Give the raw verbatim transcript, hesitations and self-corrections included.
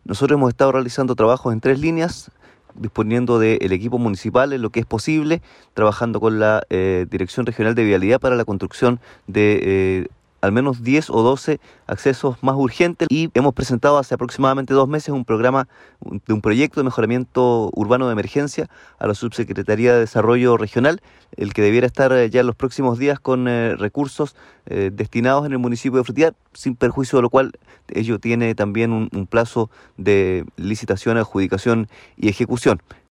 Nosotros hemos estado realizando trabajos en tres líneas, disponiendo del equipo municipal en lo que es posible, trabajando con la eh, Dirección Regional de Vialidad para la construcción de eh, al menos diez o doce accesos más urgentes, y hemos presentado hace aproximadamente dos meses un programa de un proyecto de mejoramiento urbano de emergencia a la Subsecretaría de Desarrollo Regional, el que debiera estar ya en los próximos días con eh, recursos eh, destinados en el municipio de Frutillar, sin perjuicio de lo cual ello tiene también un, un plazo de licitación, adjudicación y ejecución.